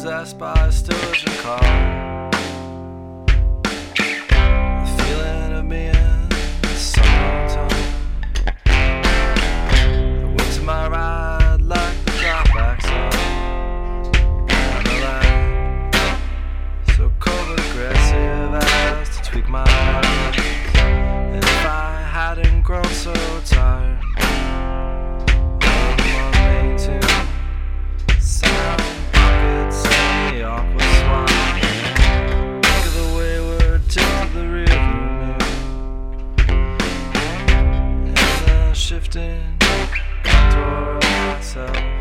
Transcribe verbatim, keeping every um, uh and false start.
possessed by a Sturgeon call. The feeling of being someone told. The wind to my right like the dropbacks of and the light, so cold aggressive as to tweak my eyes. And if I hadn't grown so tired shifting toward myself.